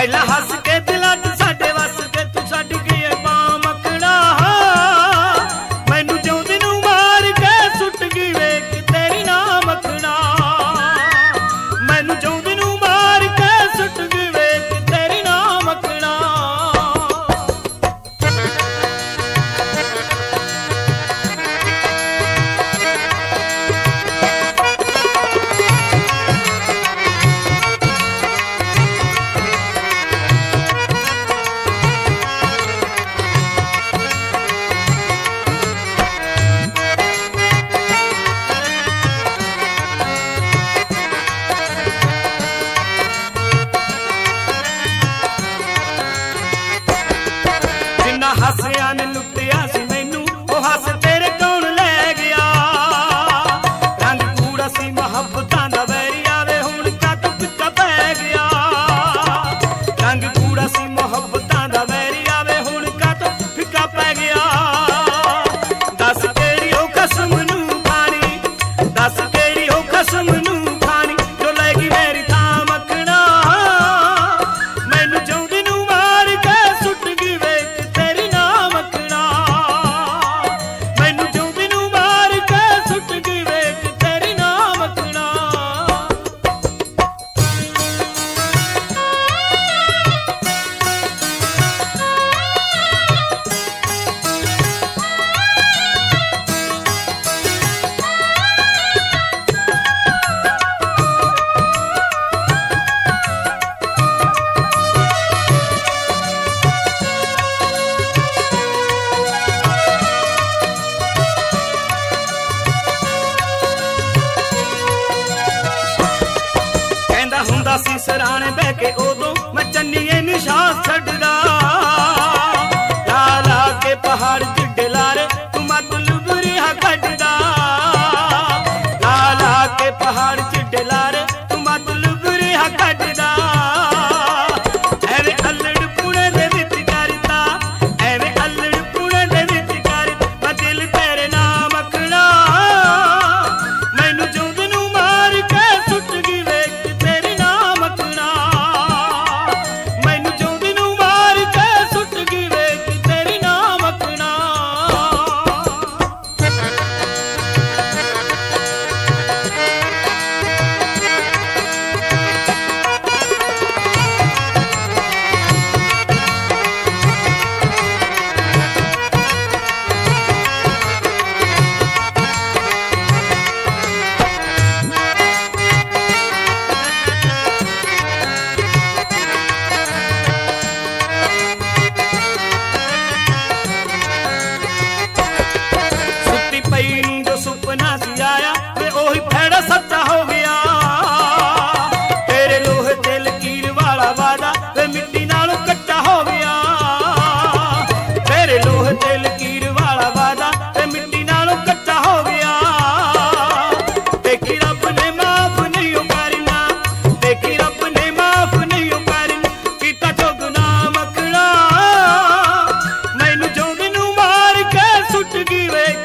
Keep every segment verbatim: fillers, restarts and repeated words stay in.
ਪਹਿਲਾਂ ਹੱਸ ਕੇ ਦਿਲਾਂ ਚ ਸਾਡੇ ਵਸ ਕੇ ਤੂੰ ਛੱਡ ਗਈ ਏ ਮਾਂ ਮੱਖਣਾ ਮੈਨੂੰ ਜਿਉਂਦੀ ਨੂੰ ਮਾਰ ਕੇ ਸੁੱਟ ਗਈ ਵੇਖ ਤੇਰੀ ਨਾ ਮੱਖਣਾ ਮੈਨੂੰ ਜਿਉਂਦੀ ਨੂੰ ਮਾਰ ਕੇ ਸੁੱਟ ਗਈ ਵੇਖ ਤੇਰੀ ਨਾ ਮੱਖਣਾ ਹੱਸਿਆ ਨੇ ਲੁੱਟਿਆ ਸੀ ਮੈਨੂੰ ਉਹ ਹੱਸ ਤੇਰੇ ਕੌਣ ਲੈ ਗਿਆ ਰੰਗ ਕੂੜਾ ਸੀ ਮੁਹੱਬਤਾਂ ਦਾ ਵੈਰੀ ਆਵੇ ਹੁਣ ਕੱਟ ਪਿੱਛਾ ਪੈ ਗਿਆ ਰੰਗ ਕੂੜਾ ਸੀ ਮੁਹੱਬਤਾਂ ਦਾ ਵੈਰੀ ਆਵੇ ਹੁਣ ਕੱਟ ਫਿੱਕਾ ਪੈ ਗਿਆ ਦੱਸ ਕਿਹੜੀ ਉਹ ਕਸਮ ਨੂੰ ਖਾਣੀ ਦੱਸ ਕਿਹੜੀ ਉਹ ਕਸਮ ਨੂੰ ਖਾਣੀ ਜੋ ਲੈ ਗਈ ਮੇਰੀ ਥਾਂ ਮੱਖਣਾ ਮੈਨੂੰ ਜਿਉਂਦੀ ਨੂੰ ਮਾਰ ਕੇ ਸੁੱਟ ਗਈ ਵੇਖ ਹੁੰਦਾ ਸੀ ਸਰਾਣੇ ਬਹਿ ਕੇ ਉਦੋਂ ਮੈਂ ਚੰਨੀਏ ਨਿਸ਼ਾਨ ਛੱਡਦਾ ਲਾ ਲਾ ਕੇ ਪਹਾੜ ਜਿੱਡੇ ਲਾਰੇ ਤੂੰ ਮਤਲਬ ਰਿਹਾ ਕੱਢਦਾ ਲਾ ਲਾ ਕੇ ਪਹਾੜ ਜਿੱਡੇ ਲਾਰੇ ਤੂੰ ਮਤਲਬ ਰਿਹਾ ਕੱਢਦਾ ਐਵੇਂ ਅਲੜ ਪੁਣੇ ਦੇ ਵਿੱਚ ਕਰਦਾ ਐਵੇਂ ਅਲੜ ਪੁਣੇ ਦੇ ਵਿੱਚ ਕਰ ਮੈਂ ਦਿਲ ਤੇਰੇ ਨਾਮ ਮੱਖਣਾ ਮੈਨੂੰ ਜਿਉਂਦ ਨੂੰ ਮਾਰ ਕੇ ਸੁੱਟ ਗਈ ਵੇਖ ਪਈ ਨੂੰ ਜੋ ਸੁਪਨਾ ਸੀ ਆਇਆ ਤੇ ਉਹੀ ਫੈੜਾ ਸੱਚਾ ਹੋ ਗਿਆ ਤੇਰੇ ਲੋਹੇ ਤੇ ਲਕੀਰ ਵਾਲਾ ਵਾਦਾ ਵੇ ਮਿੱਟੀ ਨਾਲੋਂ ਕੱਚਾ ਹੋ ਗਿਆ ਤੇਰੇ ਲੋਹੇ ਤੇ ਲਕੀਰ ਵਾਲਾ ਵਾਦਾ ਤੇ ਮਿੱਟੀ ਨਾਲੋਂ ਕੱਚਾ ਹੋ ਗਿਆ ਦੇਖੀ ਰੱਬ ਨੇ ਮਾਫ ਨਹੀਂ ਉਹ ਕਰਨਾ ਦੇਖੀ ਰੱਬ ਨੇ ਮਾਫ ਨਹੀਂ ਉਹ ਕਰਨਾ ਕੀਤਾ ਚੁਗਨਾ ਮੱਖਣਾ ਮੈਨੂੰ ਜਿਉਂਦੀ ਨੂੰ ਮਾਰ ਕੇ ਸੁੱਟ ਗਈ ਵੇਖ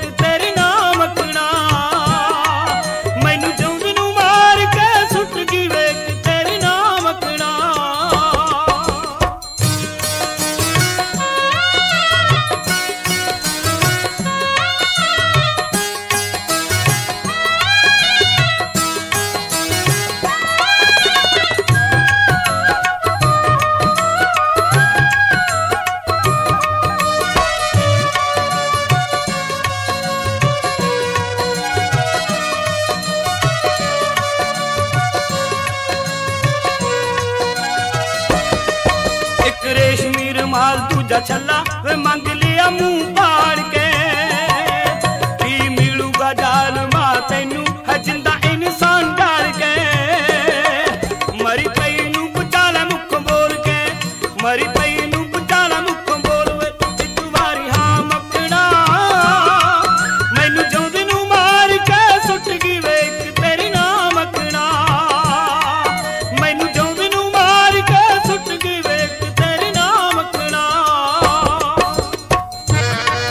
ਰੇਸ਼ਮੀ ਰੁਮਾਲ ਦੂਜਾ ਛੱਲਾ ਵੇ ਮੰਗ ਲਿਆ ਮੂੰਹ ਪਾੜ ਕੇ ਕੀ ਮਿਲੂਗਾ ਜ਼ਾਲਮਾ ਤੈਨੂੰ ਹੈ ਜਿੰਦਾ ਇਨਸਾਨ ਡਰ ਕੇ ਮਰੀ ਪਈ ਨੂੰ ਬਚਾ ਲੈ ਮੁੱਖ ਬੋਲ ਕੇ ਮਰੀ ਪਈ ਨੂੰ ਬਚਾ ਲੈ ਮੁੱਖ ਬੋਲ ਵੇ ਇੱਕ ਵਾਰੀ ਹਾਂ ਮੱਖਣਾ ਮੈਨੂੰ ਜਿਉਂਦੀ ਨੂੰ ਮਾਰ ਕੇ ਸੁੱਟ ਗਈ ਵੇਖ ਤੇਰੀ ਨਾ ਮੱਖਣਾ ਮੈਨੂੰ ਜਿਉਂਦੀ ਨੂੰ ਮਾਰ ਕੇ ਸੁੱਟ ਗਈ ਵੇਖ ਤੇਰੀ ਨਾ ਮੱਖਣਾ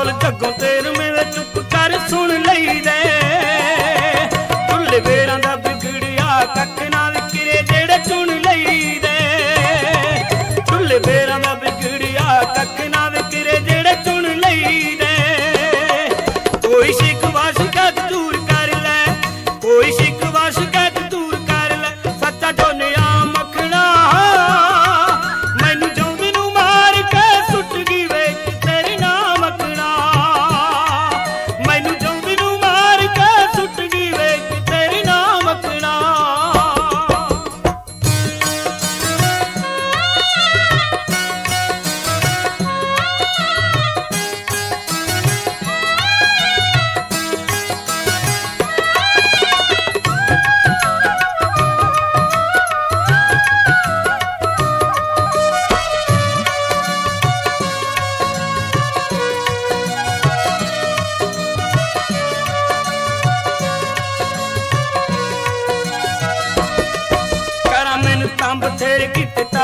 ਬੋਲ ਜੱਗੋਂ ਤੇਰਵੇਂ ਵੇ ਚੁੱਪ ਕਰ ਸੁਣ ਲਈਦੇ ਢੁੱਲੇ ਵੇਰਾਂ ਦਾ ਵਿਗੜਿਆ ਕੱਖ ਨਾ ਵਿਕਰੇ ਜਿਹੜੇ ਚੁਣ ਲਈਦੇ ਢੁੱਲੇ ਵੇਰਾਂ ਦਾ ਵਿਗੜਿਆ ਕੱਖ ਨਾ ਵਿਕਰੇ ਜਿਹੜੇ ਚੁਣ ਲਈਦੇ ਕੋਈ ਸ਼ਿਕਵਾ ਸ਼ਿਕਾਇਤ ਦੂਰ ਕਰ ਲੈ ਕੋਈ ਸ਼ਿਕਵਾ ਸ਼ਿਕਾਇਤ ਦੂਰ ਕਰ ਲੈ ਸੱਚਾ ਜੋਨਿਆ ਮੱਖਣਾ ਮੈਨੂੰ ਜਿਉਂਦੇ ਨੂੰ ਮਾਰ ਕੇ ਸੁੱਟ ਗਈ ਵੇ ਤੇਰੇ ਨਾਮ ਮੱਖਣਾ ਮੈਨੂੰ ਜਿਉਂਦੇ ਨੂੰ ਮਾਰ ਕੇ ਸੁੱਟ ਗਈ ਵੇ ਤੇਰੇ ਨਾਮ ਮੱਖਣਾ ਕੰਮ ਬਥੇਰੇ ਕੀਤੇ